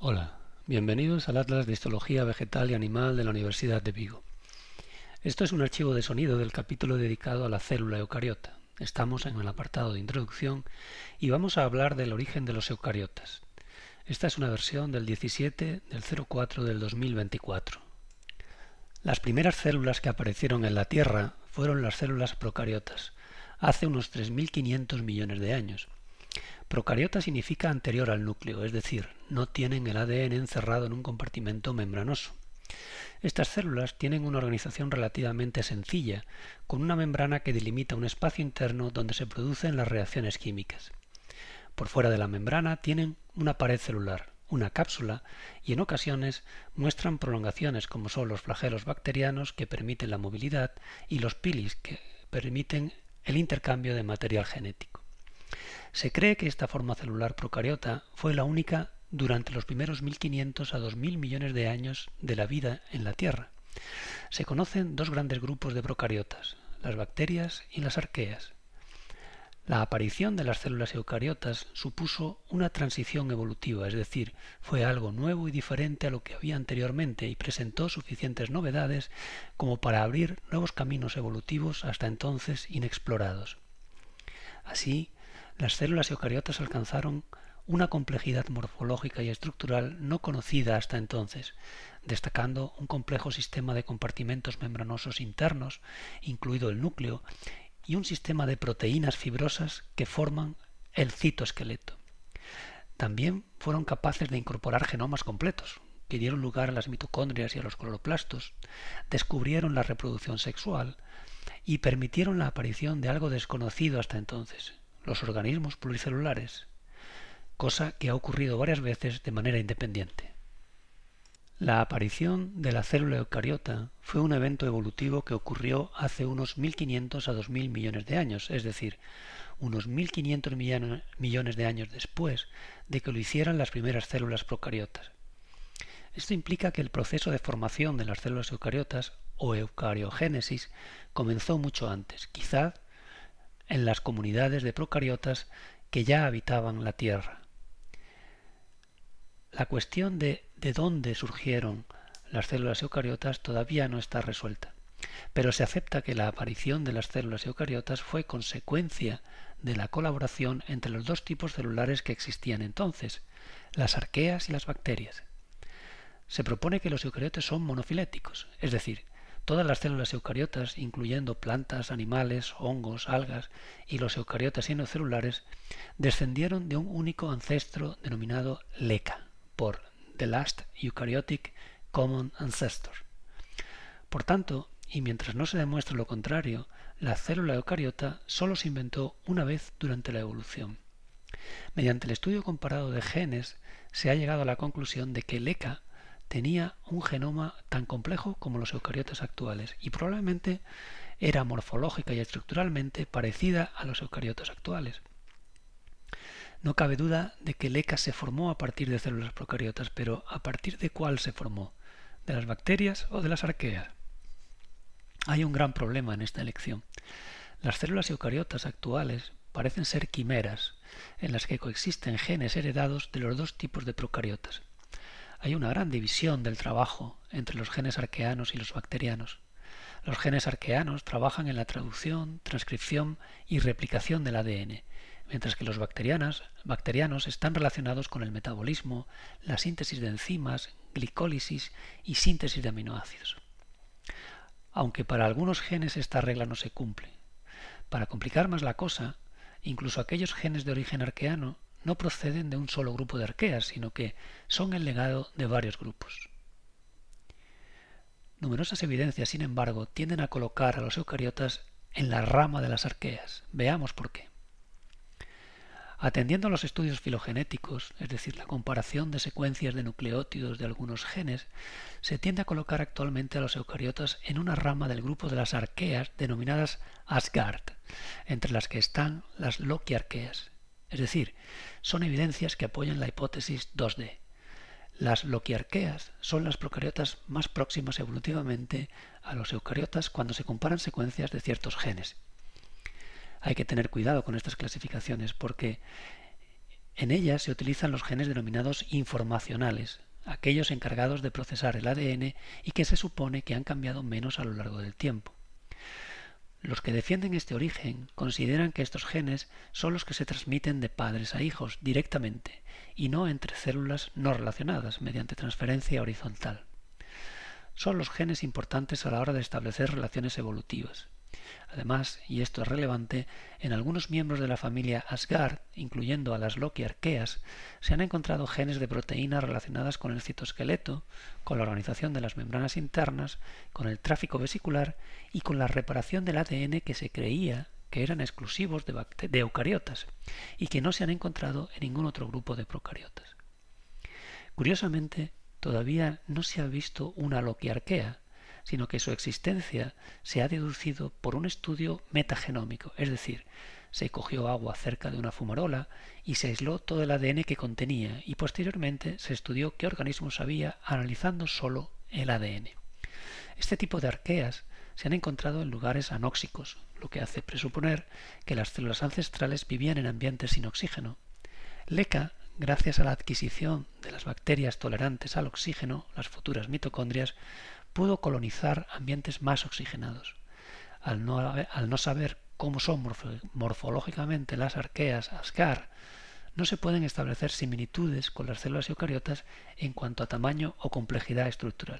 Hola, bienvenidos al Atlas de Histología Vegetal y Animal de la Universidad de Vigo. Esto es un archivo de sonido del capítulo dedicado a la célula eucariota. Estamos en el apartado de introducción y vamos a hablar del origen de los eucariotas. Esta es una versión del 17 del 04 del 2024. Las primeras células que aparecieron en la Tierra fueron las células procariotas, hace unos 3.500 millones de años. Procariota significa anterior al núcleo, es decir, no tienen el ADN encerrado en un compartimento membranoso. Estas células tienen una organización relativamente sencilla, con una membrana que delimita un espacio interno donde se producen las reacciones químicas. Por fuera de la membrana tienen una pared celular, una cápsula, y en ocasiones muestran prolongaciones como son los flagelos bacterianos que permiten la movilidad y los pilis que permiten el intercambio de material genético. Se cree que esta forma celular procariota fue la única durante los primeros 1.500 a 2.000 millones de años de la vida en la Tierra. Se conocen dos grandes grupos de procariotas, las bacterias y las arqueas. La aparición de las células eucariotas supuso una transición evolutiva, es decir, fue algo nuevo y diferente a lo que había anteriormente y presentó suficientes novedades como para abrir nuevos caminos evolutivos hasta entonces inexplorados. Así, las células eucariotas alcanzaron una complejidad morfológica y estructural no conocida hasta entonces, destacando un complejo sistema de compartimentos membranosos internos, incluido el núcleo, y un sistema de proteínas fibrosas que forman el citoesqueleto. También fueron capaces de incorporar genomas completos, que dieron lugar a las mitocondrias y a los cloroplastos, descubrieron la reproducción sexual y permitieron la aparición de algo desconocido hasta entonces, los organismos pluricelulares, cosa que ha ocurrido varias veces de manera independiente. La aparición de la célula eucariota fue un evento evolutivo que ocurrió hace unos 1.500 a 2.000 millones de años, es decir, unos 1.500 millones de años después de que lo hicieran las primeras células procariotas. Esto implica que el proceso de formación de las células eucariotas o eucariogénesis comenzó mucho antes, quizá en las comunidades de procariotas que ya habitaban la Tierra. La cuestión de dónde surgieron las células eucariotas todavía no está resuelta, pero se acepta que la aparición de las células eucariotas fue consecuencia de la colaboración entre los dos tipos celulares que existían entonces, las arqueas y las bacterias. Se propone que los eucariotas son monofiléticos, es decir, todas las células eucariotas, incluyendo plantas, animales, hongos, algas y los eucariotas sinocelulares, descendieron de un único ancestro denominado LECA, por The Last Eukaryotic Common Ancestor. Por tanto, y mientras no se demuestre lo contrario, la célula eucariota solo se inventó una vez durante la evolución. Mediante el estudio comparado de genes, se ha llegado a la conclusión de que LECA tenía un genoma tan complejo como los eucariotas actuales y probablemente era morfológica y estructuralmente parecida a los eucariotas actuales. No cabe duda de que LECA se formó a partir de células procariotas, pero ¿a partir de cuál se formó? ¿De las bacterias o de las arqueas? Hay un gran problema en esta elección. Las células eucariotas actuales parecen ser quimeras, en las que coexisten genes heredados de los dos tipos de procariotas. Hay una gran división del trabajo entre los genes arqueanos y los bacterianos. Los genes arqueanos trabajan en la traducción, transcripción y replicación del ADN, mientras que los bacterianos están relacionados con el metabolismo, la síntesis de enzimas, glicólisis y síntesis de aminoácidos. Aunque para algunos genes esta regla no se cumple. Para complicar más la cosa, incluso aquellos genes de origen arqueano no proceden de un solo grupo de arqueas, sino que son el legado de varios grupos. Numerosas evidencias, sin embargo, tienden a colocar a los eucariotas en la rama de las arqueas. Veamos por qué. Atendiendo a los estudios filogenéticos, es decir, la comparación de secuencias de nucleótidos de algunos genes, se tiende a colocar actualmente a los eucariotas en una rama del grupo de las arqueas denominadas Asgard, entre las que están las loquiarqueas. Es decir, son evidencias que apoyan la hipótesis 2D. Las loquiarqueas son las procariotas más próximas evolutivamente a los eucariotas cuando se comparan secuencias de ciertos genes. Hay que tener cuidado con estas clasificaciones porque En ellas se utilizan los genes denominados informacionales, aquellos encargados de procesar el ADN y que se supone que han cambiado menos a lo largo del tiempo. Los que defienden este origen consideran que estos genes son los que se transmiten de padres a hijos directamente y no entre células no relacionadas mediante transferencia horizontal. Son los genes importantes a la hora de establecer relaciones evolutivas. Además, y esto es relevante, en algunos miembros de la familia Asgard, incluyendo a las loquiarqueas, se han encontrado genes de proteínas relacionadas con el citoesqueleto, con la organización de las membranas internas, con el tráfico vesicular y con la reparación del ADN que se creía que eran exclusivos de eucariotas y que no se han encontrado en ningún otro grupo de procariotas. Curiosamente, todavía no se ha visto una loquiarquea, sino que su existencia se ha deducido por un estudio metagenómico, es decir, se cogió agua cerca de una fumarola y se aisló todo el ADN que contenía y posteriormente se estudió qué organismos había analizando solo el ADN. Este tipo de arqueas se han encontrado en lugares anóxicos, lo que hace presuponer que las células ancestrales vivían en ambientes sin oxígeno. LECA, gracias a la adquisición de las bacterias tolerantes al oxígeno, las futuras mitocondrias, pudo colonizar ambientes más oxigenados. Al no saber cómo son morfológicamente las arqueas Asgard, no se pueden establecer similitudes con las células eucariotas en cuanto a tamaño o complejidad estructural.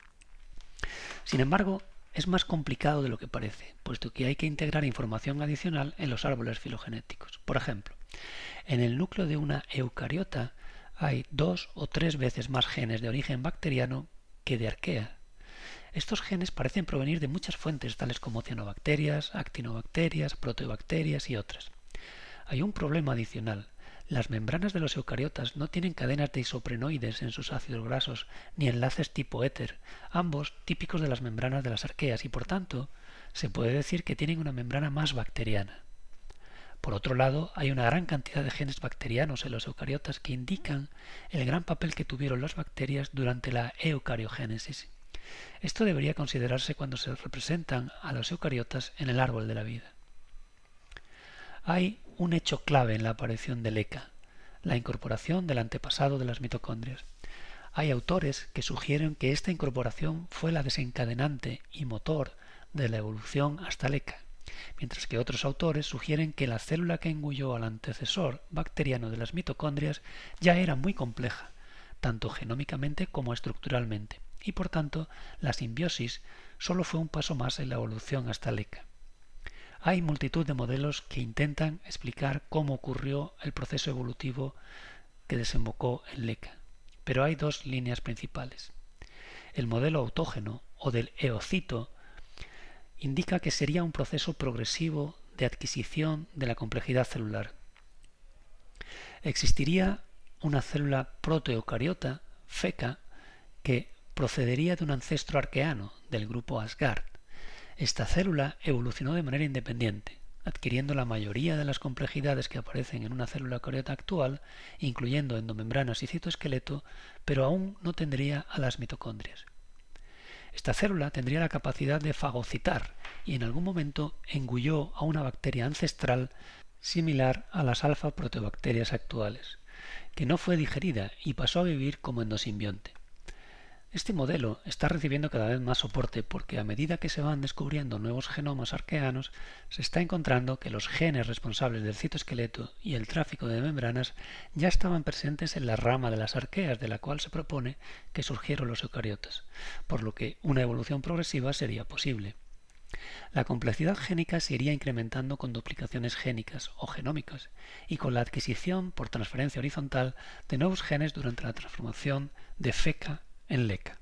Sin embargo, es más complicado de lo que parece, puesto que hay que integrar información adicional en los árboles filogenéticos. Por ejemplo, en el núcleo de una eucariota hay 2 o 3 veces más genes de origen bacteriano que de arquea. Estos genes parecen provenir de muchas fuentes, tales como cianobacterias, actinobacterias, proteobacterias y otras. Hay un problema adicional. Las membranas de los eucariotas no tienen cadenas de isoprenoides en sus ácidos grasos ni enlaces tipo éter, ambos típicos de las membranas de las arqueas y por tanto se puede decir que tienen una membrana más bacteriana. Por otro lado, hay una gran cantidad de genes bacterianos en los eucariotas que indican el gran papel que tuvieron las bacterias durante la eucariogénesis. Esto debería considerarse cuando se representan a los eucariotas en el árbol de la vida. Hay un hecho clave en la aparición de LECA, la incorporación del antepasado de las mitocondrias. Hay autores que sugieren que esta incorporación fue la desencadenante y motor de la evolución hasta LECA, mientras que otros autores sugieren que la célula que engulló al antecesor bacteriano de las mitocondrias ya era muy compleja, tanto genómicamente como estructuralmente, y por tanto la simbiosis solo fue un paso más en la evolución hasta LECA. Hay multitud de modelos que intentan explicar cómo ocurrió el proceso evolutivo que desembocó en LECA, pero hay 2 líneas principales. El modelo autógeno o del eocito indica que sería un proceso progresivo de adquisición de la complejidad celular. Existiría una célula protoeucariota, feca, que procedería de un ancestro arqueano del grupo Asgard. Esta célula evolucionó de manera independiente, adquiriendo la mayoría de las complejidades que aparecen en una célula eucariota actual, incluyendo endomembranas y citoesqueleto, pero aún no tendría a las mitocondrias. Esta célula tendría la capacidad de fagocitar y en algún momento engulló a una bacteria ancestral similar a las alfa-proteobacterias actuales, que no fue digerida y pasó a vivir como endosimbionte. Este modelo está recibiendo cada vez más soporte porque a medida que se van descubriendo nuevos genomas arqueanos, se está encontrando que los genes responsables del citoesqueleto y el tráfico de membranas ya estaban presentes en la rama de las arqueas de la cual se propone que surgieron los eucariotas, por lo que una evolución progresiva sería posible. La complejidad génica se iría incrementando con duplicaciones génicas o genómicas y con la adquisición por transferencia horizontal de nuevos genes durante la transformación de feca en LECA.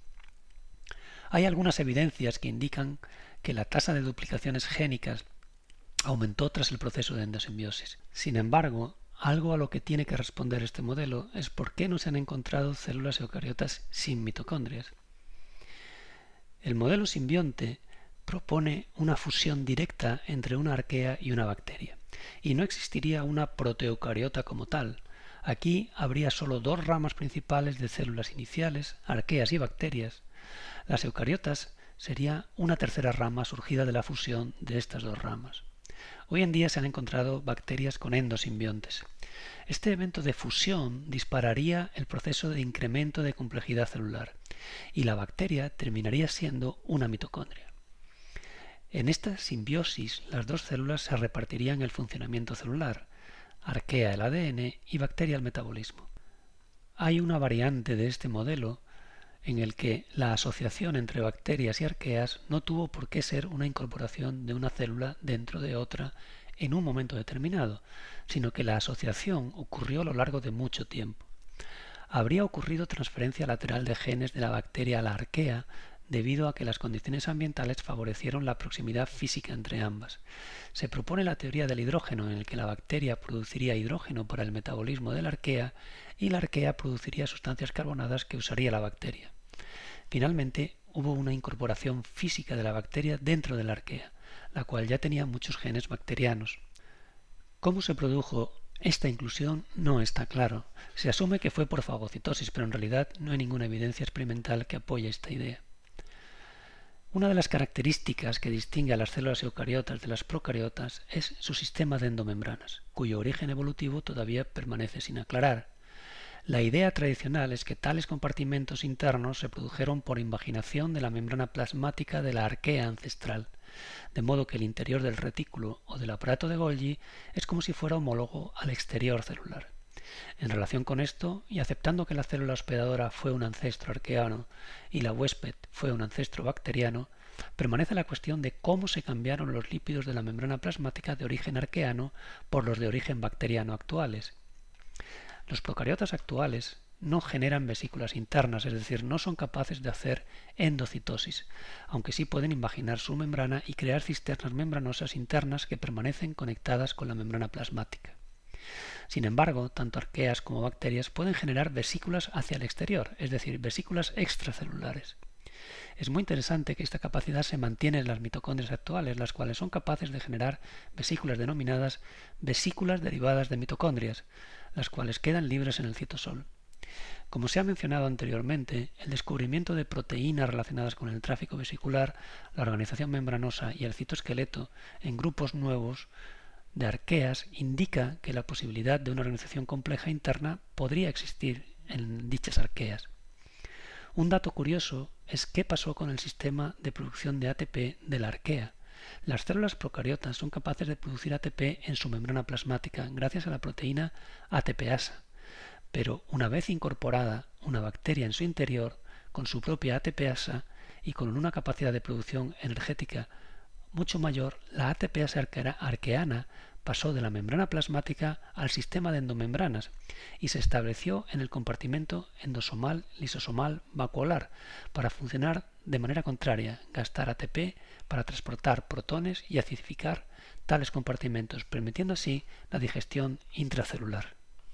Hay algunas evidencias que indican que la tasa de duplicaciones génicas aumentó tras el proceso de endosimbiosis. Sin embargo, algo a lo que tiene que responder este modelo es por qué no se han encontrado células eucariotas sin mitocondrias. El modelo simbionte propone una fusión directa entre una arquea y una bacteria, y no existiría una protoeucariota como tal. Aquí habría solo 2 ramas principales de células iniciales, arqueas y bacterias. Las eucariotas sería una tercera rama surgida de la fusión de estas 2 ramas. Hoy en día se han encontrado bacterias con endosimbiontes. Este evento de fusión dispararía el proceso de incremento de complejidad celular y la bacteria terminaría siendo una mitocondria. En esta simbiosis, las dos células se repartirían el funcionamiento celular, arquea el ADN y bacteria el metabolismo. Hay una variante de este modelo en el que la asociación entre bacterias y arqueas no tuvo por qué ser una incorporación de una célula dentro de otra en un momento determinado, sino que la asociación ocurrió a lo largo de mucho tiempo. Habría ocurrido transferencia lateral de genes de la bacteria a la arquea debido a que las condiciones ambientales favorecieron la proximidad física entre ambas. Se propone la teoría del hidrógeno en el que la bacteria produciría hidrógeno para el metabolismo de la arquea y la arquea produciría sustancias carbonadas que usaría la bacteria. Finalmente, hubo una incorporación física de la bacteria dentro de la arquea, la cual ya tenía muchos genes bacterianos. ¿Cómo se produjo esta inclusión? No está claro. Se asume que fue por fagocitosis, pero en realidad no hay ninguna evidencia experimental que apoye esta idea. Una de las características que distingue a las células eucariotas de las procariotas es su sistema de endomembranas, cuyo origen evolutivo todavía permanece sin aclarar. La idea tradicional es que tales compartimentos internos se produjeron por invaginación de la membrana plasmática de la arquea ancestral, de modo que el interior del retículo o del aparato de Golgi es como si fuera homólogo al exterior celular. En relación con esto, y aceptando que la célula hospedadora fue un ancestro arqueano y la huésped fue un ancestro bacteriano, permanece la cuestión de cómo se cambiaron los lípidos de la membrana plasmática de origen arqueano por los de origen bacteriano actuales. Los procariotas actuales no generan vesículas internas, es decir, no son capaces de hacer endocitosis, aunque sí pueden invaginar su membrana y crear cisternas membranosas internas que permanecen conectadas con la membrana plasmática. Sin embargo, tanto arqueas como bacterias pueden generar vesículas hacia el exterior, es decir, vesículas extracelulares. Es muy interesante que esta capacidad se mantiene en las mitocondrias actuales, las cuales son capaces de generar vesículas denominadas vesículas derivadas de mitocondrias, las cuales quedan libres en el citosol. Como se ha mencionado anteriormente, el descubrimiento de proteínas relacionadas con el tráfico vesicular, la organización membranosa y el citoesqueleto en grupos nuevos de arqueas indica que la posibilidad de una organización compleja interna podría existir en dichas arqueas. Un dato curioso es qué pasó con el sistema de producción de ATP de la arquea. Las células procariotas son capaces de producir ATP en su membrana plasmática gracias a la proteína ATPasa, pero una vez incorporada una bacteria en su interior, con su propia ATPasa y con una capacidad de producción energética mucho mayor, la ATPasa arqueana pasó de la membrana plasmática al sistema de endomembranas y se estableció en el compartimento endosomal lisosomal vacuolar para funcionar de manera contraria, gastar ATP para transportar protones y acidificar tales compartimentos, permitiendo así la digestión intracelular.